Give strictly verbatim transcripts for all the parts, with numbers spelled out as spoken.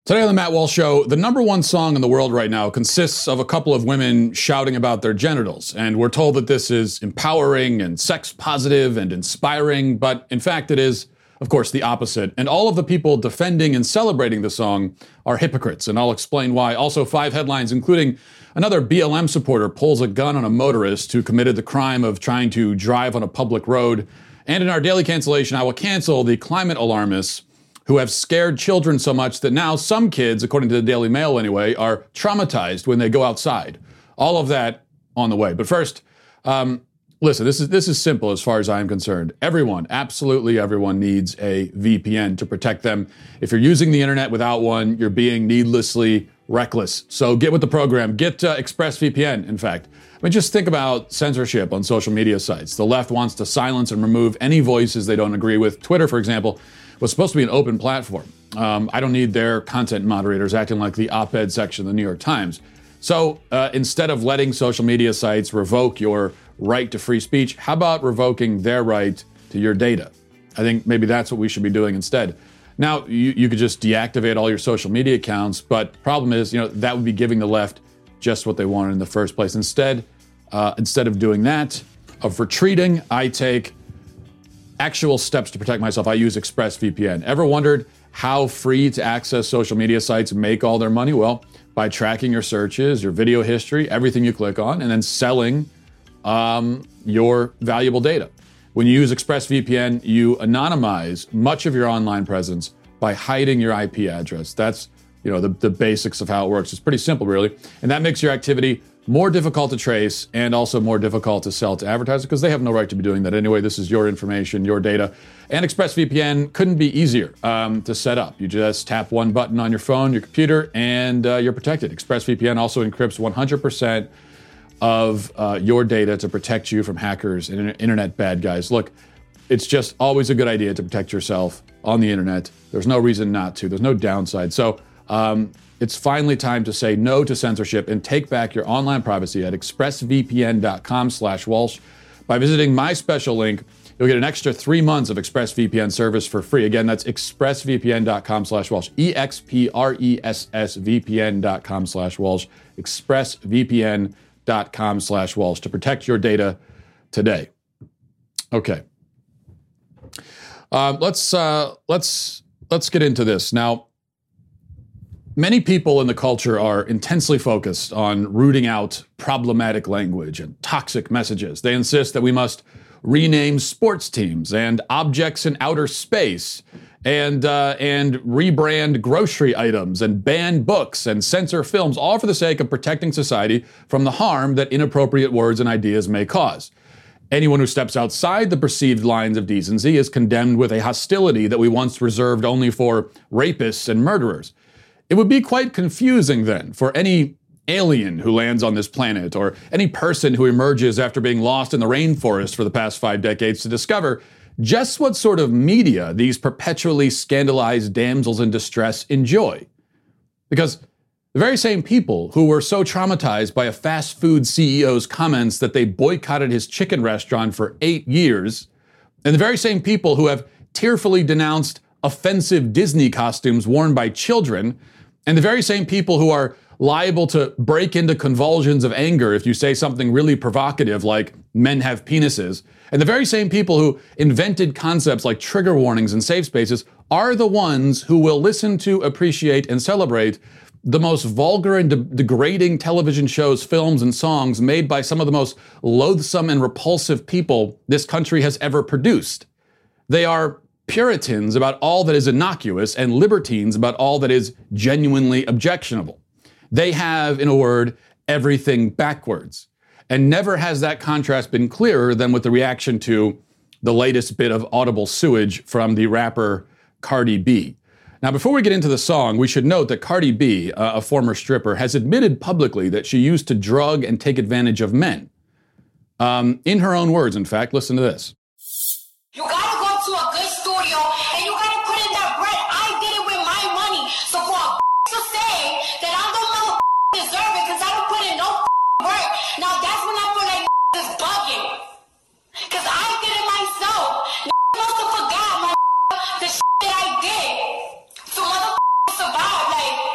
Today on the Matt Walsh Show, the number one song in the world right now consists of a couple of women shouting about their genitals. And we're told that this is empowering and sex positive and inspiring, but in fact it is, of course, the opposite. And all of the people defending and celebrating the song are hypocrites, and I'll explain why. Also, five headlines, including another B L M supporter pulls a gun on a motorist who committed the crime of trying to drive on a public road. And in our daily cancellation, I will cancel the climate alarmists who have scared children so much that now some kids, according to the Daily Mail anyway, are traumatized when they go outside. All of that on the way. But first, um, listen, this is this is simple as far as I am concerned. Everyone, absolutely everyone needs a V P N to protect them. If you're using the internet without one, you're being needlessly reckless. So get with the program. Get uh, ExpressVPN, in fact. I mean, just think about censorship on social media sites. The left wants to silence and remove any voices they don't agree with. Twitter, for example, was supposed to be an open platform. Um, I don't need their content moderators acting like the op-ed section of the New York Times. So uh, instead of letting social media sites revoke your right to free speech, how about revoking their right to your data? I think maybe that's what we should be doing instead. Now, you, you could just deactivate all your social media accounts, but the problem is, you know, that would be giving the left just what they wanted in the first place. Instead, uh, instead of doing that, of retreating, I take actual steps to protect myself. I use ExpressVPN. Ever wondered how free to access social media sites make all their money? Well, by tracking your searches, your video history, everything you click on, and then selling um, your valuable data. When you use ExpressVPN, you anonymize much of your online presence by hiding your I P address. That's, you know, the, the basics of how it works. It's pretty simple, really. And that makes your activity more difficult to trace and also more difficult to sell to advertisers because they have no right to be doing that anyway. This is your information, your data. And ExpressVPN couldn't be easier um, to set up. You just tap one button on your phone, your computer, and uh, you're protected. ExpressVPN also encrypts one hundred percent of uh, your data to protect you from hackers and internet bad guys. Look, it's just always a good idea to protect yourself on the internet. There's no reason not to. There's no downside. So um, it's finally time to say no to censorship and take back your online privacy at expressvpn.com slash Walsh. By visiting my special link, you'll get an extra three months of ExpressVPN service for free. Again, that's expressvpn.com slash Walsh. E-X-P-R-E-S-S-V-P-N.com slash Walsh. expressvpn.com slash Walsh to protect your data today. Okay. Uh, let's uh, let's let's get into this now. Many people in the culture are intensely focused on rooting out problematic language and toxic messages. They insist that we must rename sports teams and objects in outer space and uh, and rebrand grocery items and ban books and censor films, all for the sake of protecting society from the harm that inappropriate words and ideas may cause. Anyone who steps outside the perceived lines of decency is condemned with a hostility that we once reserved only for rapists and murderers. It would be quite confusing then for any alien who lands on this planet or any person who emerges after being lost in the rainforest for the past five decades to discover just what sort of media these perpetually scandalized damsels in distress enjoy. Because the very same people who were so traumatized by a fast food C E O's comments that they boycotted his chicken restaurant for eight years, and the very same people who have tearfully denounced offensive Disney costumes worn by children, and the very same people who are liable to break into convulsions of anger if you say something really provocative like men have penises, and the very same people who invented concepts like trigger warnings and safe spaces are the ones who will listen to, appreciate, and celebrate the most vulgar and de- degrading television shows, films, and songs made by some of the most loathsome and repulsive people this country has ever produced. They are Puritans about all that is innocuous and libertines about all that is genuinely objectionable. They have, in a word, everything backwards. And never has that contrast been clearer than with the reaction to the latest bit of audible sewage from the rapper Cardi B. Now, before we get into the song, we should note that Cardi B, uh, a former stripper, has admitted publicly that she used to drug and take advantage of men. Um, in her own words, in fact, listen to this. You gotta go to a good studio and you gotta put in that bread. I did it with my money. So for a to say that I'm the mother deserve it because I don't put in no work. Now that's when I feel like is bugging. Because I did it myself. Must have forgot my the shit that I did. So mother survive. Like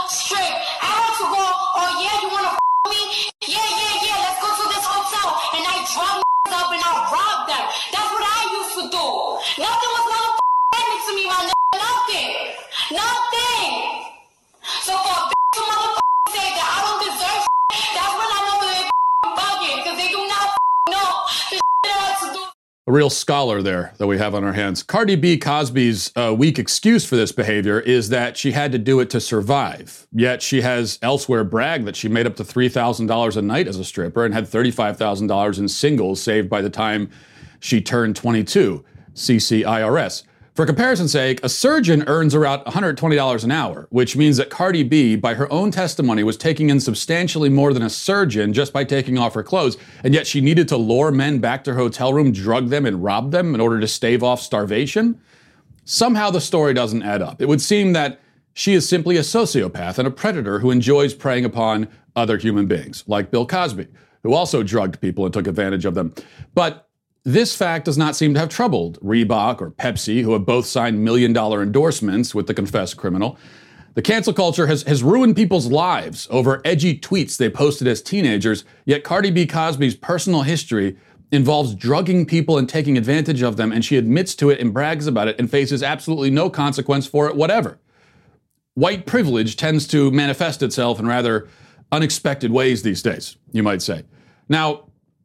strip. I like to go, oh yeah, you wanna f me? Yeah, yeah, yeah, let's go to this hotel. And I drug up and I rob them. That's what I used to do. Nothing was motherfucking to me, my nigga. Nothing. Nothing. So for a bitch to motherfucking say that I don't deserve shit, that's when I know that they bugging. Because they do not know the shit I have to do. A real scholar there that we have on our hands. Cardi B Cosby's uh, weak excuse for this behavior is that she had to do it to survive. Yet she has elsewhere bragged that she made up to three thousand dollars a night as a stripper and had thirty-five thousand dollars in singles saved by the time she turned twenty-two. C C I R S. For comparison's sake, a surgeon earns around one hundred twenty dollars an hour, which means that Cardi B, by her own testimony, was taking in substantially more than a surgeon just by taking off her clothes, and yet she needed to lure men back to her hotel room, drug them, and rob them in order to stave off starvation? Somehow the story doesn't add up. It would seem that she is simply a sociopath and a predator who enjoys preying upon other human beings, like Bill Cosby, who also drugged people and took advantage of them. But this fact does not seem to have troubled Reebok or Pepsi, who have both signed million-dollar endorsements with the confessed criminal. The cancel culture has, has ruined people's lives over edgy tweets they posted as teenagers, yet Cardi B Cosby's personal history involves drugging people and taking advantage of them, and she admits to it and brags about it and faces absolutely no consequence for it whatever. White privilege tends to manifest itself in rather unexpected ways these days, you might say. Now,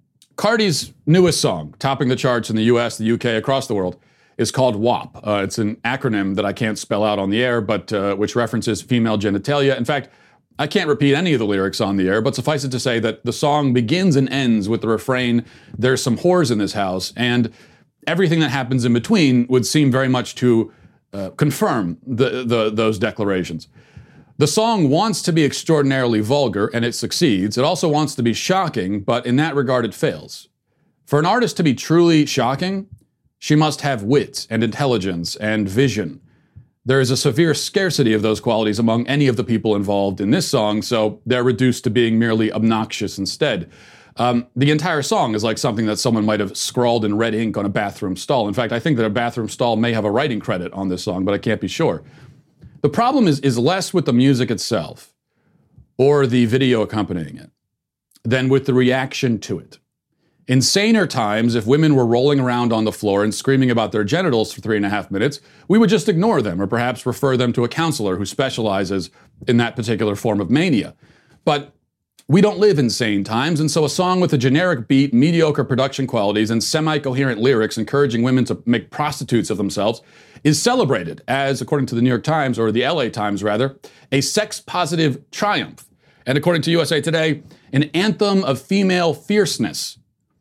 Cardi's newest song, topping the charts in the U S, the U K, across the world, is called W A P. Uh, it's an acronym that I can't spell out on the air, but uh, which references female genitalia. In fact, I can't repeat any of the lyrics on the air, but suffice it to say that the song begins and ends with the refrain, "There's some whores in this house," and everything that happens in between would seem very much to uh, confirm the, the, those declarations. The song wants to be extraordinarily vulgar, and it succeeds. It also wants to be shocking, but in that regard it fails. For an artist to be truly shocking, she must have wit and intelligence and vision. There is a severe scarcity of those qualities among any of the people involved in this song, so they're reduced to being merely obnoxious instead. Um, the entire song is like something that someone might have scrawled in red ink on a bathroom stall. In fact, I think that a bathroom stall may have a writing credit on this song, but I can't be sure. The problem is, is less with the music itself or the video accompanying it than with the reaction to it. In saner times, if women were rolling around on the floor and screaming about their genitals for three and a half minutes, we would just ignore them or perhaps refer them to a counselor who specializes in that particular form of mania. But we don't live in sane times, and so a song with a generic beat, mediocre production qualities, and semi-coherent lyrics encouraging women to make prostitutes of themselves is celebrated as, according to the New York Times, or the L A Times rather, a sex-positive triumph. And according to U S A Today, an anthem of female fierceness.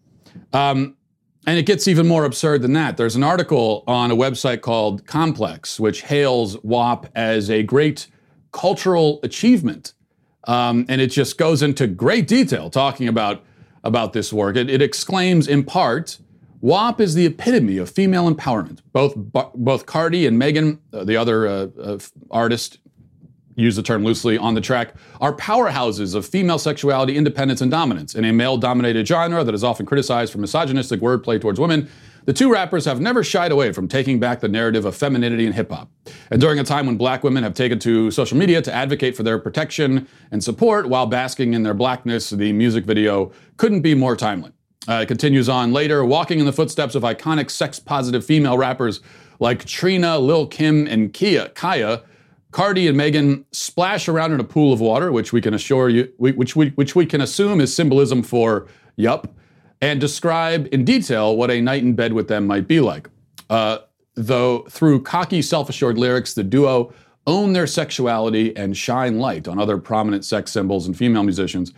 Um, and it gets even more absurd than that. There's an article on a website called Complex, which hails W A P as a great cultural achievement. Um, and it just goes into great detail talking about, about this work. It, it exclaims, in part, W A P is the epitome of female empowerment. Both both Cardi and Megan, uh, the other uh, uh, artist, use the term loosely on the track, are powerhouses of female sexuality, independence, and dominance. In a male-dominated genre that is often criticized for misogynistic wordplay towards women, the two rappers have never shied away from taking back the narrative of femininity in hip-hop. And during a time when black women have taken to social media to advocate for their protection and support while basking in their blackness, the music video couldn't be more timely. Uh, it continues on later, walking in the footsteps of iconic sex-positive female rappers like Trina, Lil' Kim, and Kia, Kaya, Cardi and Megan splash around in a pool of water, which we can assure you, which we, which we can assume is symbolism for yup, and describe in detail what a night in bed with them might be like. Uh, though through cocky, self-assured lyrics, the duo own their sexuality and shine light on other prominent sex symbols and female musicians.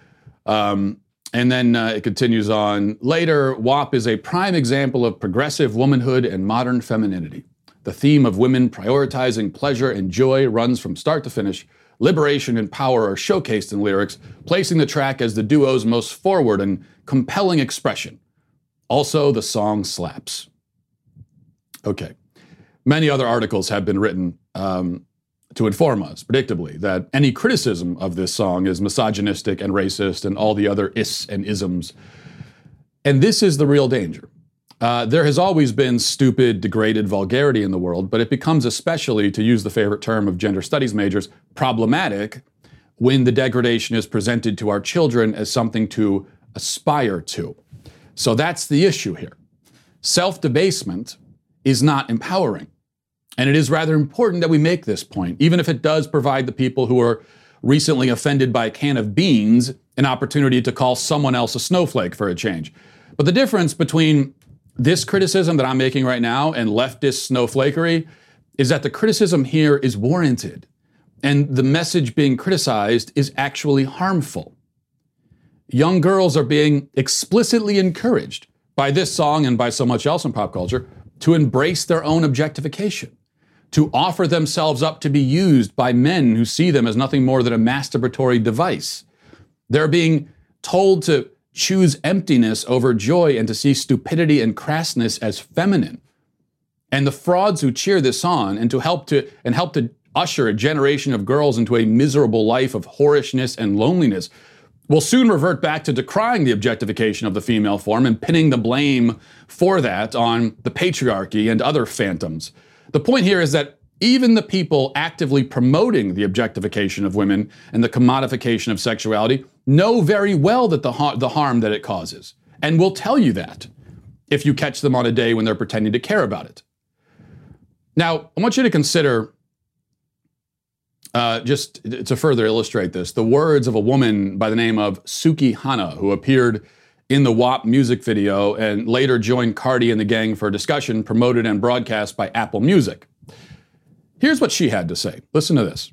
Um, and then uh, it continues on later, W A P is a prime example of progressive womanhood and modern femininity. The theme of women prioritizing pleasure and joy runs from start to finish. Liberation and power are showcased in lyrics, placing the track as the duo's most forward and compelling expression. Also, the song slaps. Okay. Many other articles have been written um, to inform us, predictably, that any criticism of this song is misogynistic and racist and all the other is and isms. And this is the real danger. Uh, there has always been stupid, degraded vulgarity in the world, but it becomes especially, to use the favorite term of gender studies majors, problematic when the degradation is presented to our children as something to aspire to. So that's the issue here. Self-debasement is not empowering. And it is rather important that we make this point, even if it does provide the people who are recently offended by a can of beans an opportunity to call someone else a snowflake for a change. But the difference between this criticism that I'm making right now and leftist snowflakery is that the criticism here is warranted, and the message being criticized is actually harmful. Young girls are being explicitly encouraged by this song and by so much else in pop culture to embrace their own objectification, to offer themselves up to be used by men who see them as nothing more than a masturbatory device. They're being told to choose emptiness over joy and to see stupidity and crassness as feminine. And the frauds who cheer this on and to help to and help to usher a generation of girls into a miserable life of whorishness and loneliness will soon revert back to decrying the objectification of the female form and pinning the blame for that on the patriarchy and other phantoms. The point here is that even the people actively promoting the objectification of women and the commodification of sexuality know very well that the, ha- the harm that it causes, and will tell you that if you catch them on a day when they're pretending to care about it. Now, I want you to consider, uh, just to further illustrate this, the words of a woman by the name of Suki Hana, who appeared in the W A P music video and later joined Cardi and the gang for a discussion promoted and broadcast by Apple Music. Here's what she had to say. Listen to this.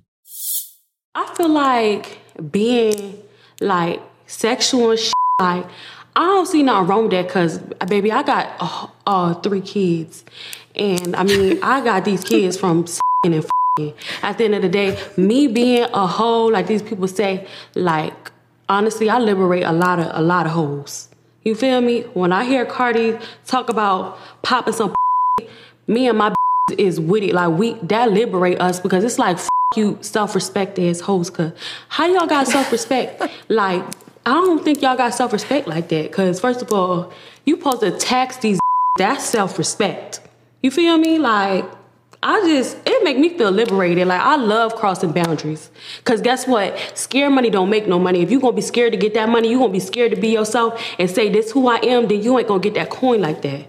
I feel like being like sexual and shit, like I don't see nothing wrong with that because, baby, I got uh, uh, three kids. And I mean, I got these kids from and f***ing. At the end of the day, me being a hoe, like these people say, like, honestly, I liberate a lot of a lot of hoes. You feel me? When I hear Cardi talk about popping some me and my is with it, like we that liberate us because it's like f you self-respect as hoes. Cause how y'all got self-respect? Like I don't think y'all got self-respect like that. Cause first of all, you supposed to tax these. That's self-respect. You feel me? Like I just it make me feel liberated. Like I love crossing boundaries. Cause guess what? Scared money don't make no money. If you gonna be scared to get that money, you gonna be scared to be yourself and say this who I am. Then you ain't gonna get that coin like that.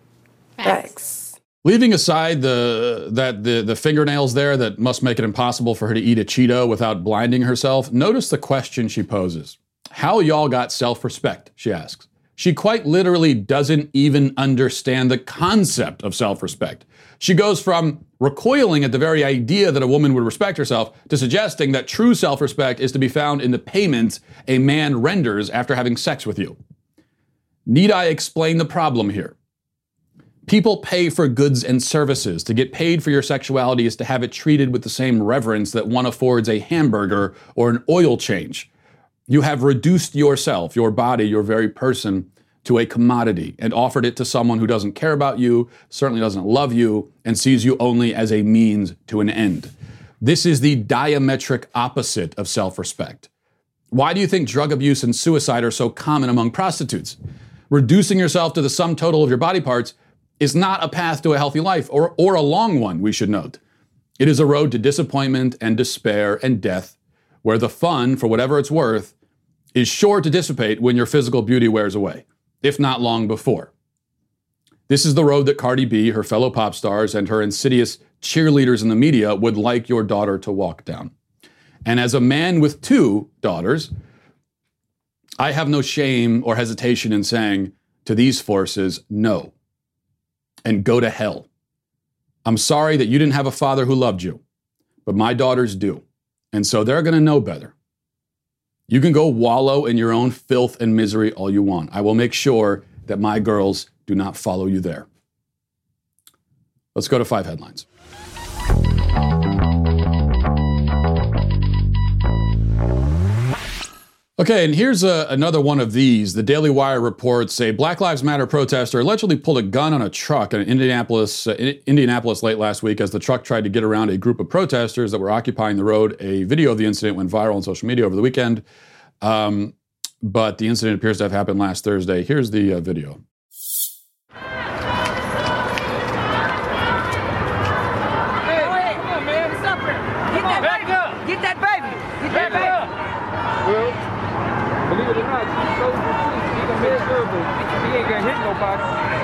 Thanks. Leaving aside the that the, the fingernails there that must make it impossible for her to eat a Cheeto without blinding herself, notice the question she poses. How y'all got self-respect, she asks. She quite literally doesn't even understand the concept of self-respect. She goes from recoiling at the very idea that a woman would respect herself to suggesting that true self-respect is to be found in the payment a man renders after having sex with you. Need I explain the problem here? People pay for goods and services. To get paid for your sexuality is to have it treated with the same reverence that one affords a hamburger or an oil change. You have reduced yourself, your body, your very person, to a commodity and offered it to someone who doesn't care about you, certainly doesn't love you, and sees you only as a means to an end. This is the diametric opposite of self-respect. Why do you think drug abuse and suicide are so common among prostitutes? Reducing yourself to the sum total of your body parts is not a path to a healthy life, or, or a long one, we should note. It is a road to disappointment and despair and death, where the fun, for whatever it's worth, is sure to dissipate when your physical beauty wears away, if not long before. This is the road that Cardi B, her fellow pop stars, and her insidious cheerleaders in the media would like your daughter to walk down. And as a man with two daughters, I have no shame or hesitation in saying to these forces, no. And go to hell. I'm sorry that you didn't have a father who loved you, but my daughters do. And so they're going to know better. You can go wallow in your own filth and misery all you want. I will make sure that my girls do not follow you there. Let's go to five headlines. Okay, and here's a, another one of these. The Daily Wire reports a Black Lives Matter protester allegedly pulled a gun on a truck in Indianapolis, uh, Indianapolis late last week as the truck tried to get around a group of protesters that were occupying the road. A video of the incident went viral on social media over the weekend, um, but the incident appears to have happened last Thursday. Here's the uh, video. good, but he ain't gonna hit nobody.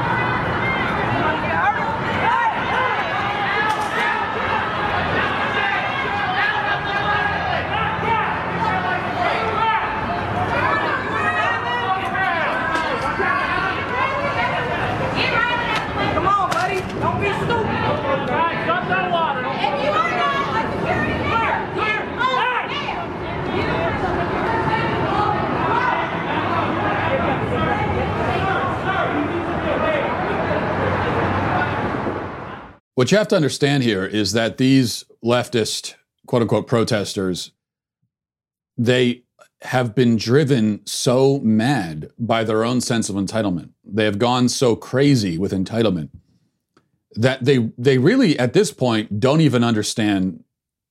Come on, buddy. Don't be stupid. Guys, dump that water. If you don't know what to carry here, here, oh, What you have to understand here is that these leftist, quote unquote, protesters, they have been driven so mad by their own sense of entitlement. They have gone so crazy with entitlement that they they really, at this point, don't even understand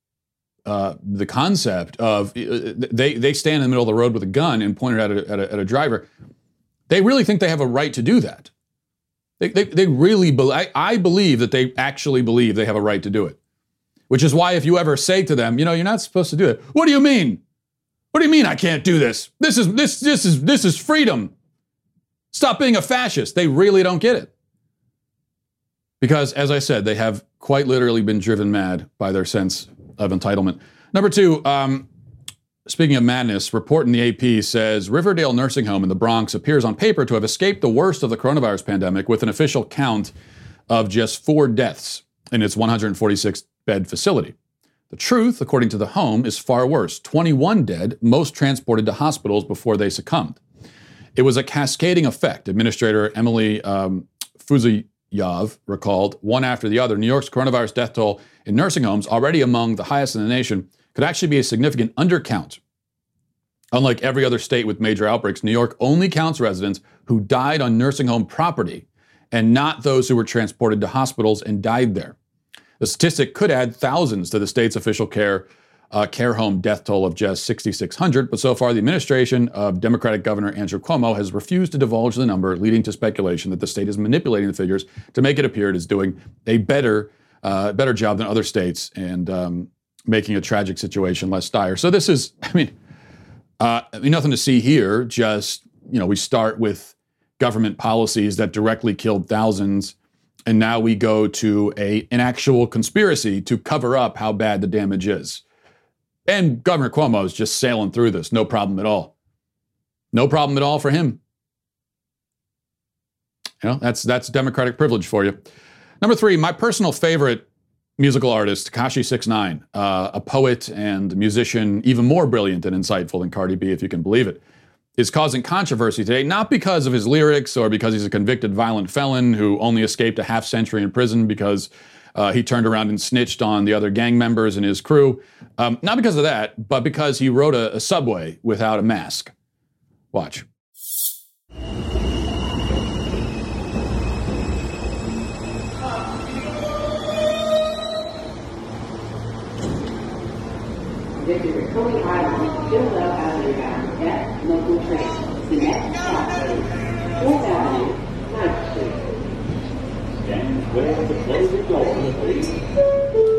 uh, the concept of, uh, they, they stand in the middle of the road with a gun and point it at a, at a, at a driver. They really think they have a right to do that. They, they, they really, be, I, I believe that they actually believe they have a right to do it. Which is why if you ever say to them, you know, you're not supposed to do it. What do you mean? What do you mean I can't do this? This is, this, this is, this is freedom. Stop being a fascist. They really don't get it. Because, as I said, they have quite literally been driven mad by their sense of entitlement. Number two, um, speaking of madness, report in the A P says Riverdale Nursing Home in the Bronx appears on paper to have escaped the worst of the coronavirus pandemic with an official count of just four deaths in its one hundred forty-six bed facility. The truth, according to the home, is far worse. twenty-one dead, most transported to hospitals before they succumbed. It was a cascading effect. Administrator Emily um, Fuziyev recalled, one after the other, New York's coronavirus death toll in nursing homes, already among the highest in the nation, could actually be a significant undercount. Unlike every other state with major outbreaks, New York only counts residents who died on nursing home property and not those who were transported to hospitals and died there. The statistic could add thousands to the state's official care uh, care home death toll of just six thousand six hundred, but so far the administration of Democratic Governor Andrew Cuomo has refused to divulge the number, leading to speculation that the state is manipulating the figures to make it appear it is doing a better, uh, better job than other states and um, making a tragic situation less dire. So this is, I mean, uh, I mean, nothing to see here. Just, you know, we start with government policies that directly killed thousands, and now we go to a an actual conspiracy to cover up how bad the damage is. And Governor Cuomo is just sailing through this, no problem at all. No problem at all for him. You know, that's that's Democratic privilege for you. Number three, my personal favorite musical artist, Tekashi six nine, uh, a poet and musician, even more brilliant and insightful than Cardi B, if you can believe it, is causing controversy today, not because of his lyrics or because he's a convicted violent felon who only escaped a half century in prison because uh, he turned around and snitched on the other gang members and his crew. Um, not because of that, but because he rode a, a subway without a mask. Watch. Victor Cody Island, filled up Avenue bound at local train. The next stop is fourth Avenue, Ninth Street. Stand clear of the closing doors, please.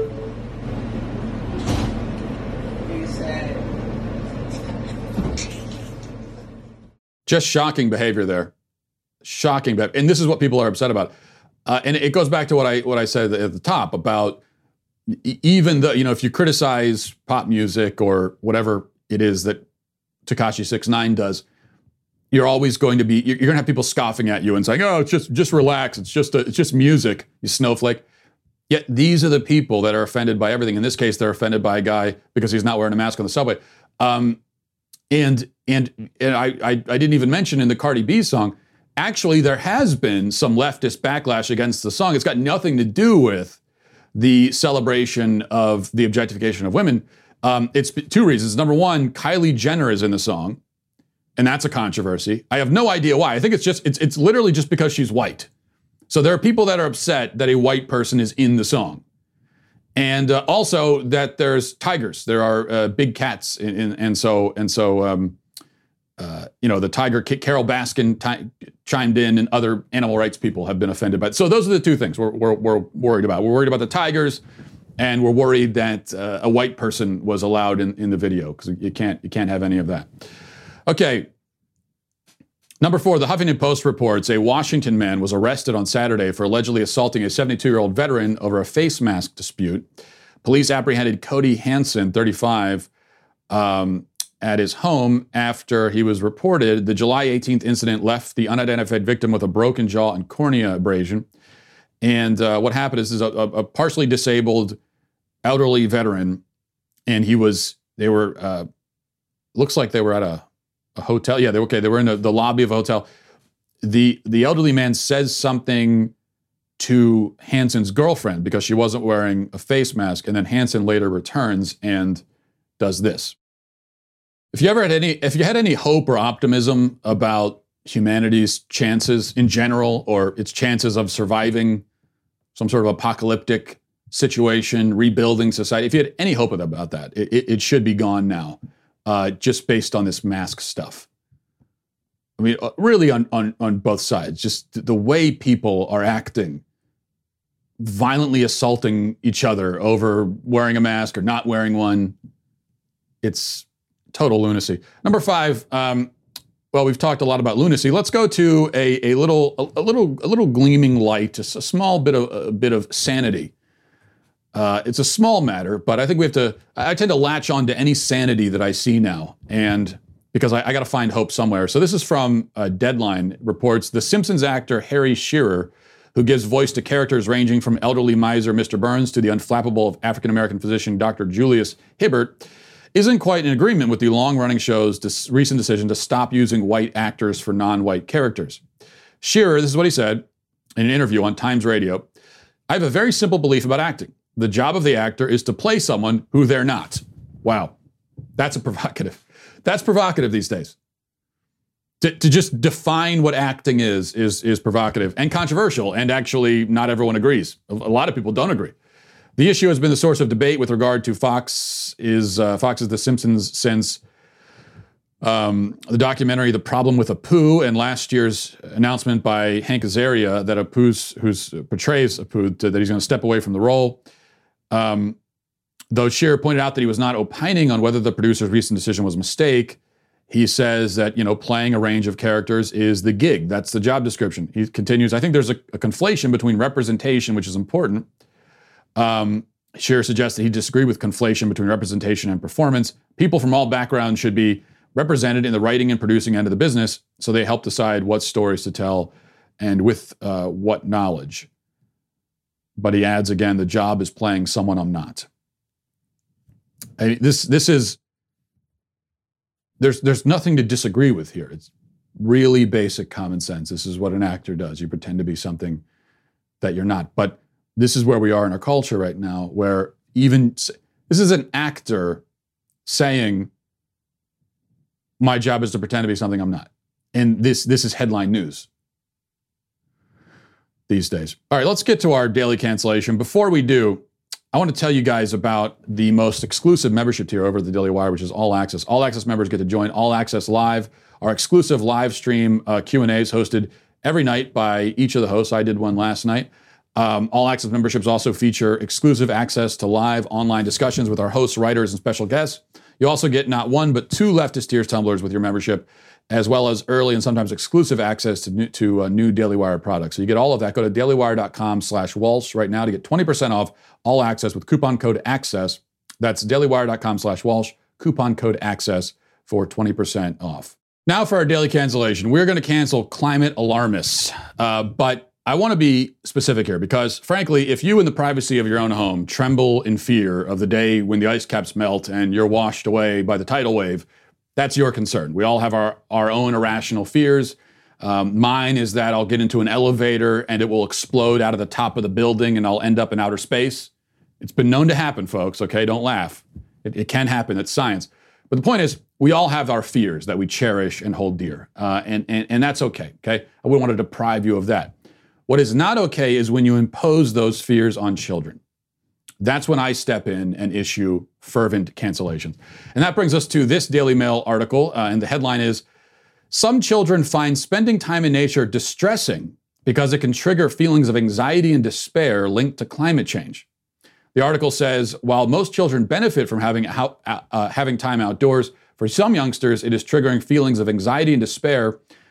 Just shocking behavior there. Shocking behavior. And this is what people are upset about. Uh, and it goes back to what I what I said at the top about even the, you know, if you criticize pop music or whatever it is that Tekashi six nine does, you're always going to be, you're going to have people scoffing at you and saying, oh, it's just, just relax. It's just, a, it's just music, you snowflake. Yet these are the people that are offended by everything. In this case, they're offended by a guy because he's not wearing a mask on the subway. Um, and, and, and I, I, I didn't even mention in the Cardi B song, actually, there has been some leftist backlash against the song. It's got nothing to do with the celebration of the objectification of women. Um, it's two reasons. Number one, Kylie Jenner is in the song, and that's a controversy. I have no idea why. I think it's just, it's, it's literally just because she's white. So there are people that are upset that a white person is in the song. And uh, also that there's tigers. There are uh, big cats. In, in, and so, and so um, uh, you know, the tiger, Carol Baskin t- chimed in, and other animal rights people have been offended by it. So those are the two things we're, we're, we're worried about. We're worried about the tigers, and we're worried that uh, a white person was allowed in, in the video, because you can't, you can't have any of that. Okay. Number four, the Huffington Post reports a Washington man was arrested on Saturday for allegedly assaulting a seventy-two-year-old veteran over a face mask dispute. Police apprehended Cody Hansen, thirty-five, um, at his home after he was reported. The July eighteenth incident left the unidentified victim with a broken jaw and cornea abrasion. And uh, what happened is, is a, a partially disabled elderly veteran, and he was, they were, uh, looks like they were at a, a hotel. Yeah, they were okay. They were in a, the lobby of a hotel. The, the elderly man says something to Hansen's girlfriend because she wasn't wearing a face mask, and then Hansen later returns and does this. If you ever had any, if you had any hope or optimism about humanity's chances in general, or its chances of surviving some sort of apocalyptic situation, rebuilding society, if you had any hope about that, it, it should be gone now, uh, just based on this mask stuff. I mean, really on, on, on both sides, just the way people are acting, violently assaulting each other over wearing a mask or not wearing one. It's total lunacy. Number five, um, well, we've talked a lot about lunacy. Let's go to a, a little, a, a little, a little gleaming light, just a small bit of a bit of sanity. Uh, it's a small matter, but I think we have to. I tend to latch on to any sanity that I see now, and because I, I got to find hope somewhere. So this is from uh, Deadline. It reports the Simpsons actor Harry Shearer, who gives voice to characters ranging from elderly miser Mister Burns to the unflappable African-American physician Doctor Julius Hibbert, isn't quite in agreement with the long-running show's dis- recent decision to stop using white actors for non-white characters. Shearer, this is what he said in an interview on Times Radio: "I have a very simple belief about acting. The job of the actor is to play someone who they're not." Wow. That's a provocative. That's provocative these days. To, to just define what acting is, is, is provocative and controversial, and actually not everyone agrees. A, a lot of people don't agree. The issue has been the source of debate with regard to Fox is uh, Fox's The Simpsons since um, the documentary The Problem with Apu, and last year's announcement by Hank Azaria that Apu's, who portrays Apu, that he's going to step away from the role. Um, though Shearer pointed out that he was not opining on whether the producer's recent decision was a mistake, he says that, you know, playing a range of characters is the gig. That's the job description. He continues, I think there's a, a conflation between representation, which is important. Um, Shearer suggests that he disagreed with conflation between representation and performance. People from all backgrounds should be represented in the writing and producing end of the business, so they help decide what stories to tell and with uh, what knowledge. But he adds again, the job is playing someone I'm not. I mean, this this is there's there's nothing to disagree with here. It's really basic common sense. This is what an actor does. You pretend to be something that you're not. But this is where we are in our culture right now, where even this is an actor saying, my job is to pretend to be something I'm not. And this this is headline news these days. All right, let's get to our daily cancellation. Before we do, I want to tell you guys about the most exclusive membership tier over at the Daily Wire, which is All Access. All Access members get to join All Access Live, our exclusive live stream uh, Q and A's hosted every night by each of the hosts. I did one last night. Um, All Access memberships also feature exclusive access to live online discussions with our hosts, writers, and special guests. You also get not one, but two leftist tears tumblers with your membership, as well as early and sometimes exclusive access to new, to uh, new Daily Wire products. So you get all of that. Go to dailywire.com slash Walsh right now to get twenty percent off All Access with coupon code ACCESS. That's dailywire.com slash Walsh, coupon code ACCESS for twenty percent off. Now for our daily cancellation. We're going to cancel climate alarmists, uh, but I want to be specific here because, frankly, if you in the privacy of your own home tremble in fear of the day when the ice caps melt and you're washed away by the tidal wave, that's your concern. We all have our, our own irrational fears. Um, mine is that I'll get into an elevator and it will explode out of the top of the building and I'll end up in outer space. It's been known to happen, folks, okay? Don't laugh. It, it can happen. It's science. But the point is, we all have our fears that we cherish and hold dear, uh, and, and, and that's okay, okay? I wouldn't want to deprive you of that. What is not okay is when you impose those fears on children. That's when I step in and issue fervent cancellations. And that brings us to this Daily Mail article, uh, and the headline is, some children find spending time in nature distressing because it can trigger feelings of anxiety and despair linked to climate change. The article says, while most children benefit from having, uh, having time outdoors, for some youngsters, it is triggering feelings of anxiety and despair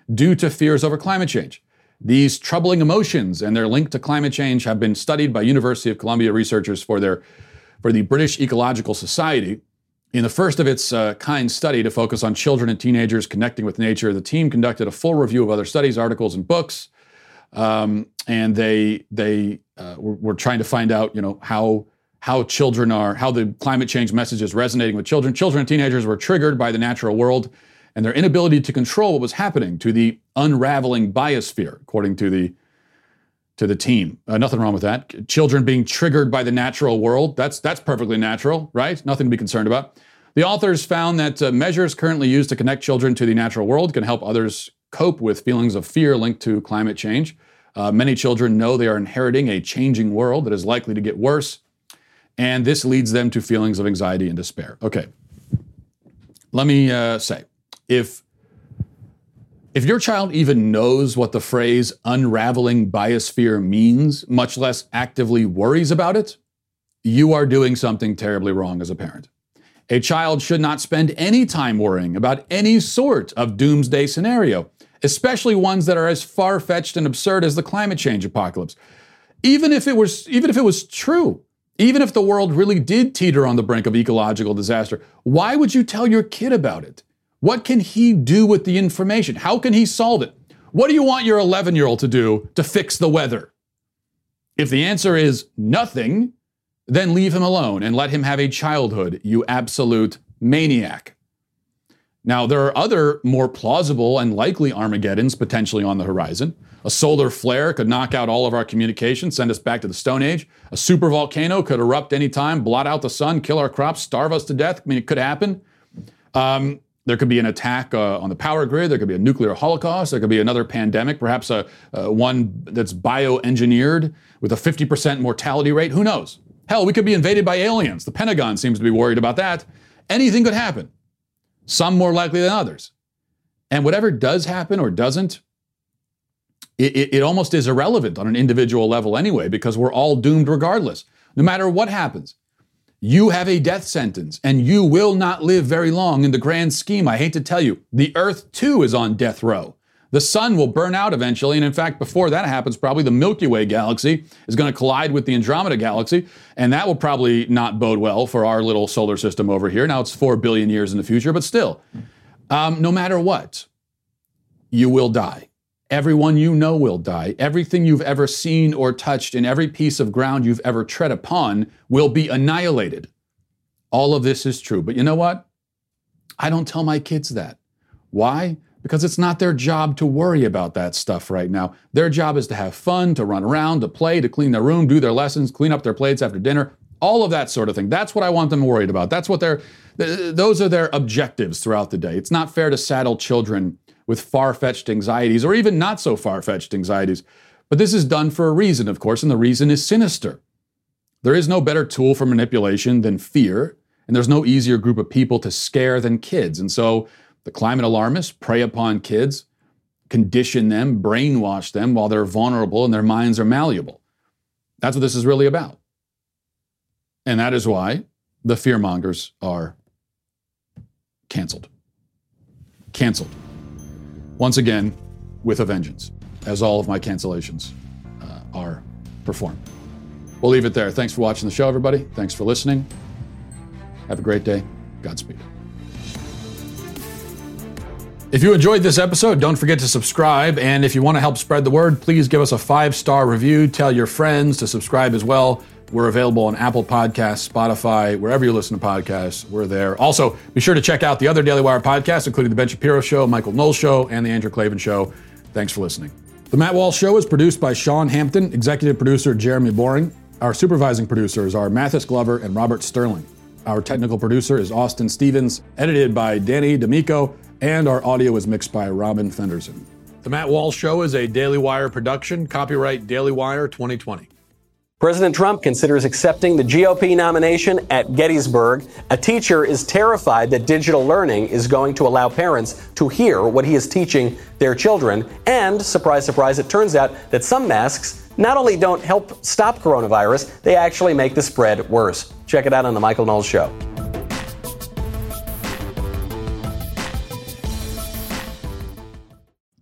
due to fears over climate change. These troubling emotions and their link to climate change have been studied by University of Columbia researchers for their for the British Ecological Society. In the first of its uh, kind study to focus on children and teenagers connecting with nature, the team conducted a full review of other studies, articles, and books, um, and they they uh, were, were trying to find out, you know, how how children are, how the climate change message is resonating with children. Children and teenagers were triggered by the natural world and their inability to control what was happening to the unraveling biosphere, according to the to the team. Uh, nothing wrong with that. Children being triggered by the natural world, that's that's perfectly natural, right? Nothing to be concerned about. The authors found that uh, measures currently used to connect children to the natural world can help others cope with feelings of fear linked to climate change. Uh, many children know they are inheriting a changing world that is likely to get worse, and this leads them to feelings of anxiety and despair. Okay, let me uh, say, if If your child even knows what the phrase unraveling biosphere means, much less actively worries about it, you are doing something terribly wrong as a parent. A child should not spend any time worrying about any sort of doomsday scenario, especially ones that are as far-fetched and absurd as the climate change apocalypse. Even if it was, even if it was true, even if the world really did teeter on the brink of ecological disaster, why would you tell your kid about it? What can he do with the information? How can he solve it? What do you want your eleven-year-old to do to fix the weather? If the answer is nothing, then leave him alone and let him have a childhood, you absolute maniac. Now, there are other more plausible and likely Armageddons potentially on the horizon. A solar flare could knock out all of our communication, send us back to the Stone Age. A supervolcano could erupt anytime, blot out the sun, kill our crops, starve us to death. I mean, it could happen. Um, There could be an attack uh, on the power grid. There could be a nuclear holocaust. There could be another pandemic, perhaps a, uh, one that's bioengineered with a fifty percent mortality rate. Who knows? Hell, we could be invaded by aliens. The Pentagon seems to be worried about that. Anything could happen. Some more likely than others. And whatever does happen or doesn't, it, it, it almost is irrelevant on an individual level anyway, because we're all doomed regardless. No matter what happens. You have a death sentence, and you will not live very long in the grand scheme. I hate to tell you, the Earth too is on death row. The sun will burn out eventually, and in fact, before that happens, probably the Milky Way galaxy is going to collide with the Andromeda galaxy, and that will probably not bode well for our little solar system over here. Now it's four billion years in the future, but still, um, no matter what, you will die. Everyone you know will die. Everything you've ever seen or touched in every piece of ground you've ever tread upon will be annihilated. All of this is true. But you know what? I don't tell my kids that. Why? Because it's not their job to worry about that stuff right now. Their job is to have fun, to run around, to play, to clean their room, do their lessons, clean up their plates after dinner, all of that sort of thing. That's what I want them worried about. That's what they're, those are their objectives throughout the day. It's not fair to saddle children with far-fetched anxieties or even not so far-fetched anxieties. But this is done for a reason, of course, and the reason is sinister. There is no better tool for manipulation than fear, and there's no easier group of people to scare than kids. And so the climate alarmists prey upon kids, condition them, brainwash them while they're vulnerable and their minds are malleable. That's what this is really about. And that is why the fearmongers are canceled. Canceled. Once again, with a vengeance, as all of my cancellations uh, are performed. We'll leave it there. Thanks for watching the show, everybody. Thanks for listening. Have a great day. Godspeed. If you enjoyed this episode, don't forget to subscribe. And if you want to help spread the word, please give us a five-star review. Tell your friends to subscribe as well. We're available on Apple Podcasts, Spotify, wherever you listen to podcasts, we're there. Also, be sure to check out the other Daily Wire podcasts, including The Ben Shapiro Show, Michael Knowles Show, and The Andrew Klavan Show. Thanks for listening. The Matt Walsh Show is produced by Sean Hampton, executive producer Jeremy Boring. Our supervising producers are Mathis Glover and Robert Sterling. Our technical producer is Austin Stevens, edited by Danny D'Amico, and our audio is mixed by Robin Fenderson. The Matt Walsh Show is a Daily Wire production, copyright Daily Wire twenty twenty. President Trump considers accepting the G O P nomination at Gettysburg. A teacher is terrified that digital learning is going to allow parents to hear what he is teaching their children. And, surprise, surprise, it turns out that some masks not only don't help stop coronavirus, they actually make the spread worse. Check it out on The Michael Knowles Show.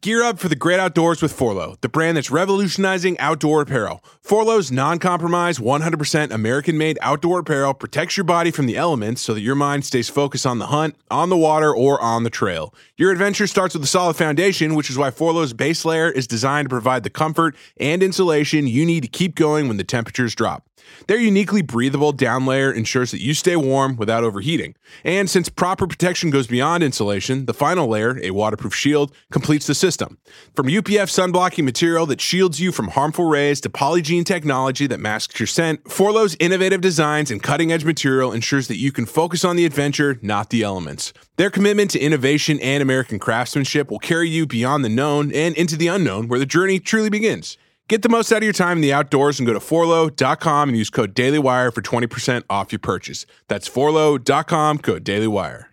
Gear up for the great outdoors with Forloh, the brand that's revolutionizing outdoor apparel. Forloh's non-compromise, one hundred percent American-made outdoor apparel protects your body from the elements so that your mind stays focused on the hunt, on the water, or on the trail. Your adventure starts with a solid foundation, which is why Forloh's base layer is designed to provide the comfort and insulation you need to keep going when the temperatures drop. Their uniquely breathable down layer ensures that you stay warm without overheating. And since proper protection goes beyond insulation, the final layer, a waterproof shield, completes the system. From U P F sunblocking material that shields you from harmful rays to Polygiene technology that masks your scent, Forloh's innovative designs and cutting-edge material ensures that you can focus on the adventure, not the elements. Their commitment to innovation and American craftsmanship will carry you beyond the known and into the unknown, where the journey truly begins. Get the most out of your time in the outdoors and go to forloh dot com and use code DailyWire for twenty percent off your purchase. That's forloh dot com, code DailyWire.